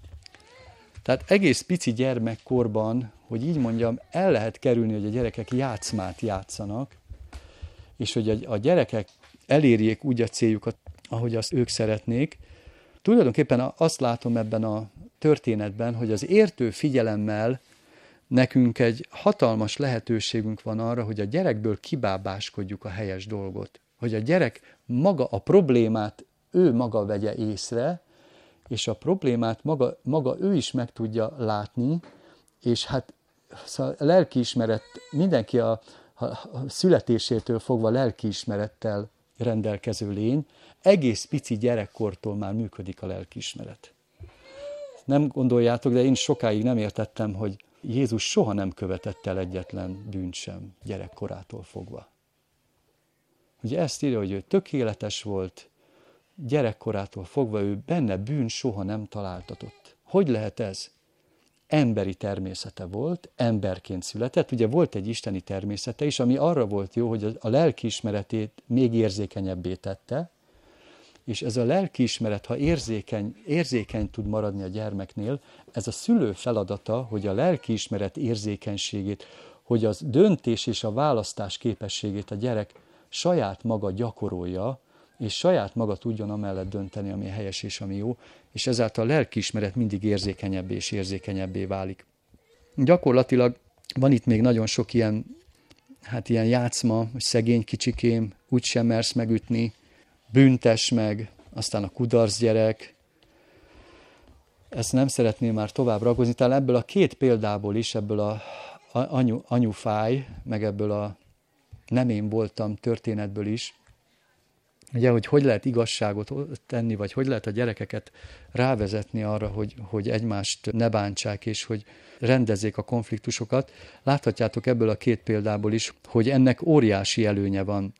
Speaker 1: Tehát egész pici gyermekkorban, hogy így mondjam, el lehet kerülni, hogy a gyerekek játszmát játszanak, és hogy a, a gyerekek elérjék úgy a céljukat, ahogy azt ők szeretnék. Tulajdonképpen azt látom ebben a történetben, hogy az értő figyelemmel nekünk egy hatalmas lehetőségünk van arra, hogy a gyerekből kibábáskodjuk a helyes dolgot. Hogy a gyerek maga a problémát ő maga vegye észre, és a problémát maga, maga ő is meg tudja látni, és hát szóval a lelkiismeret, mindenki a, a, a születésétől fogva lelkiismerettel rendelkező lény, egész pici gyerekkortól már működik a lelkiismeret. Nem gondoljátok, de én sokáig nem értettem, hogy Jézus soha nem követett el egyetlen bűnt sem gyerekkorától fogva. Ugye ezt írja, hogy ő tökéletes volt, gyerekkorától fogva ő benne bűn soha nem találtatott. Hogy lehet ez? Emberi természete volt, emberként született, ugye volt egy isteni természete is, ami arra volt jó, hogy a lelkiismeretét még érzékenyebbé tette, és ez a lelkiismeret, ha érzékeny, érzékeny tud maradni a gyermeknél, ez a szülő feladata, hogy a lelkiismeret érzékenységét, hogy az döntés és a választás képességét a gyerek saját maga gyakorolja, és saját maga tudjon amellett dönteni, ami helyes és ami jó, és ezáltal a lelkiismeret mindig érzékenyebbé és érzékenyebbé válik. Gyakorlatilag van itt még nagyon sok ilyen, hát ilyen játszma, hogy szegény kicsikém, úgysem mersz megütni, büntes meg, aztán a kudarc gyerek. Ezt nem szeretném már tovább ragozni, talán ebből a két példából is, ebből a anyu, anyufáj, meg ebből a nem én voltam történetből is, ugye, hogy hogy lehet igazságot tenni, vagy hogy lehet a gyerekeket rávezetni arra, hogy, hogy egymást ne bántsák, és hogy rendezzék a konfliktusokat. Láthatjátok ebből a két példából is, hogy ennek óriási előnye van.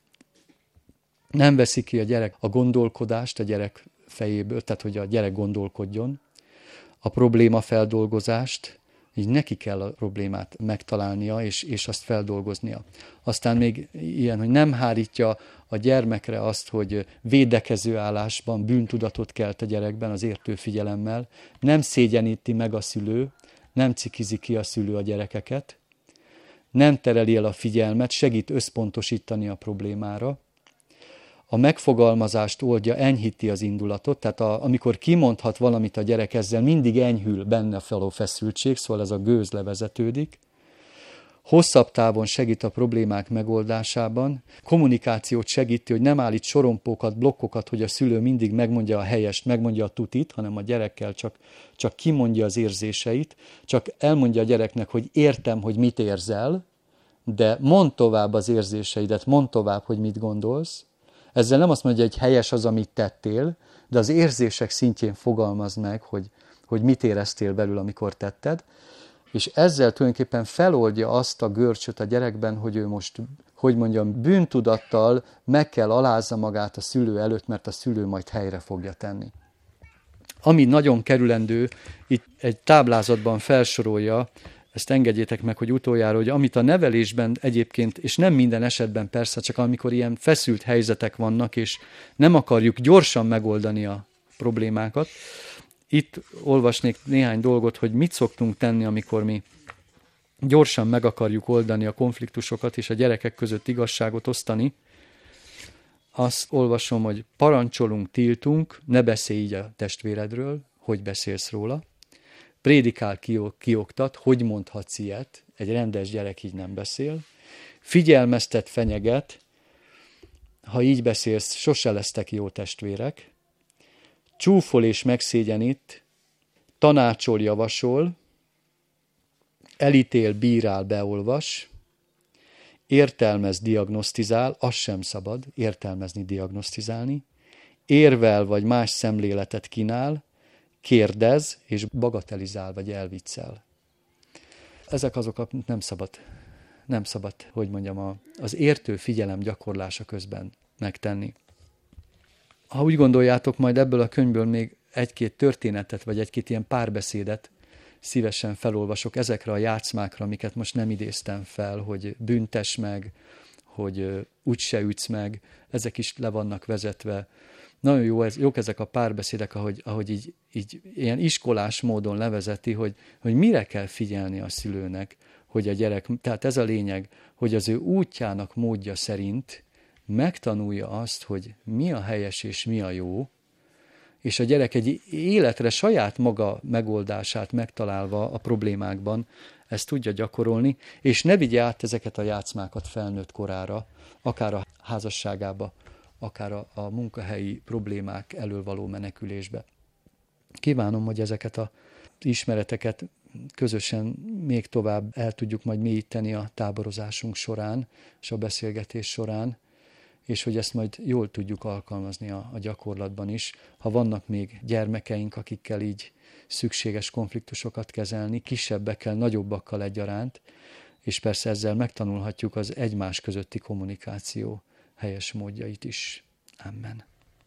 Speaker 1: Nem veszi ki a gyerek a gondolkodást a gyerek fejéből, tehát hogy a gyerek gondolkodjon, a probléma feldolgozást, így neki kell a problémát megtalálnia, és, és azt feldolgoznia. Aztán még ilyen, hogy nem hárítja a gyermekre azt, hogy védekező állásban bűntudatot kelt a gyerekben az értő figyelemmel, nem szégyeníti meg a szülő, nem cikizi ki a szülő a gyerekeket, nem tereli el a figyelmet, segít összpontosítani a problémára, a megfogalmazást oldja, enyhíti az indulatot, tehát a, amikor kimondhat valamit a gyerek, ezzel mindig enyhül benne a feszültség, szóval ez a gőz levezetődik. Hosszabb távon segít a problémák megoldásában, kommunikációt segíti, hogy nem állít sorompókat, blokkokat, hogy a szülő mindig megmondja a helyest, megmondja a tutit, hanem a gyerekkel csak, csak kimondja az érzéseit, csak elmondja a gyereknek, hogy értem, hogy mit érzel, de mondd tovább az érzéseidet, mondd tovább, hogy mit gondolsz. Ezzel nem azt mondja, hogy helyes az, amit tettél, de az érzések szintjén fogalmazd meg, hogy, hogy mit éreztél belül, amikor tetted, és ezzel tulajdonképpen feloldja azt a görcsöt a gyerekben, hogy ő most, hogy mondjam, bűntudattal meg kell alázza magát a szülő előtt, mert a szülő majd helyre fogja tenni. Ami nagyon kerülendő, itt egy táblázatban felsorolja, ezt engedjétek meg, hogy utoljára, hogy amit a nevelésben egyébként, és nem minden esetben persze, csak amikor ilyen feszült helyzetek vannak, és nem akarjuk gyorsan megoldani a problémákat, itt olvasnék néhány dolgot, hogy mit szoktunk tenni, amikor mi gyorsan meg akarjuk oldani a konfliktusokat, és a gyerekek között igazságot osztani. Azt olvasom, hogy parancsolunk, tiltunk, ne beszélj így a testvéredről, hogy beszélsz róla. Prédikál, kioktat, hogy mondhatsz ilyet, egy rendes gyerek így nem beszél. Figyelmeztet, fenyeget, ha így beszélsz, sose lesztek jó testvérek. Csúfol és megszégyenít, tanácsol, javasol, elítél, bírál, beolvas, értelmez, diagnosztizál, az sem szabad, értelmezni, diagnosztizálni, érvel vagy más szemléletet kínál, kérdez és bagatelizál vagy elviccel. Ezek azok, amit nem szabad, nem szabad, hogy mondjam, a, az értő figyelem gyakorlása közben megtenni. Ha úgy gondoljátok, majd ebből a könyvből még egy-két történetet, vagy egy-két ilyen párbeszédet szívesen felolvasok ezekre a játszmákra, amiket most nem idéztem fel, hogy büntes meg, hogy úgyse ütsz meg, ezek is le vannak vezetve. nagyon jó ez, jók ezek a párbeszédek, ahogy, ahogy így, így ilyen iskolás módon levezeti, hogy, hogy mire kell figyelni a szülőnek, hogy a gyerek, tehát ez a lényeg, hogy az ő útjának módja szerint megtanulja azt, hogy mi a helyes és mi a jó, és a gyerek egy életre saját maga megoldását megtalálva a problémákban ezt tudja gyakorolni, és ne vigye át ezeket a játszmákat felnőtt korára, akár a házasságába, akár a, a munkahelyi problémák elől való menekülésbe. Kívánom, hogy ezeket az ismereteket közösen még tovább el tudjuk majd mélyíteni a táborozásunk során, és a beszélgetés során, és hogy ezt majd jól tudjuk alkalmazni a, a gyakorlatban is. Ha vannak még gyermekeink, akikkel így szükséges konfliktusokat kezelni, kisebbekkel, nagyobbakkal egyaránt, és persze ezzel megtanulhatjuk az egymás közötti kommunikáció helyes módjait is. Amen.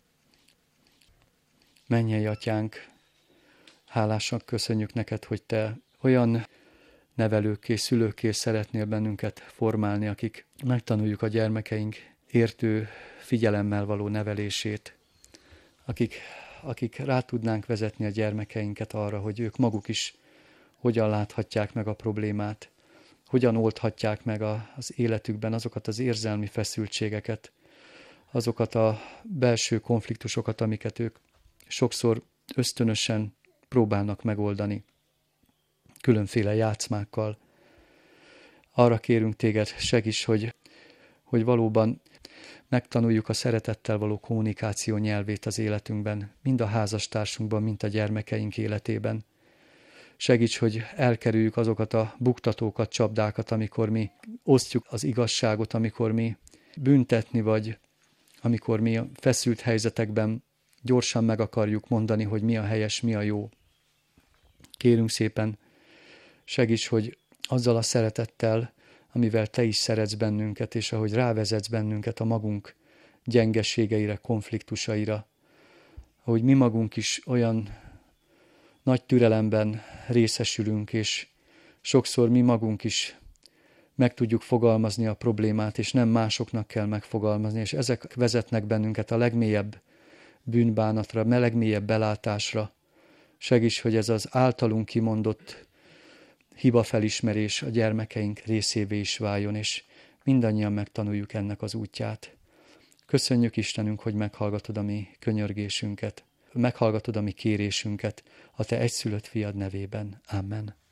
Speaker 1: Mennyei Atyánk, hálásak köszönjük neked, hogy te olyan nevelőkké, szülőkké szeretnél bennünket formálni, akik megtanuljuk a gyermekeink értő figyelemmel való nevelését, akik, akik rá tudnánk vezetni a gyermekeinket arra, hogy ők maguk is hogyan láthatják meg a problémát, hogyan oldhatják meg a, az életükben azokat az érzelmi feszültségeket, azokat a belső konfliktusokat, amiket ők sokszor ösztönösen próbálnak megoldani, különféle játszmákkal. Arra kérünk téged, segíts, hogy, hogy valóban megtanuljuk a szeretettel való kommunikáció nyelvét az életünkben, mind a házastársunkban, mind a gyermekeink életében. Segíts, hogy elkerüljük azokat a buktatókat, csapdákat, amikor mi osztjuk az igazságot, amikor mi büntetni, vagy amikor mi a feszült helyzetekben gyorsan meg akarjuk mondani, hogy mi a helyes, mi a jó. Kérünk szépen, segíts, hogy azzal a szeretettel, amivel te is szeretsz bennünket, és ahogy rávezetsz bennünket a magunk gyengeségeire, konfliktusaira, ahogy mi magunk is olyan nagy türelemben részesülünk, és sokszor mi magunk is meg tudjuk fogalmazni a problémát, és nem másoknak kell megfogalmazni, és ezek vezetnek bennünket a legmélyebb bűnbánatra, a legmélyebb belátásra. Segíts, hogy ez az általunk kimondott hibafelismerés a gyermekeink részévé is váljon, és mindannyian megtanuljuk ennek az útját. Köszönjük Istenünk, hogy meghallgatod a mi könyörgésünket, meghallgatod a mi kérésünket, a te egyszülött fiad nevében. Amen.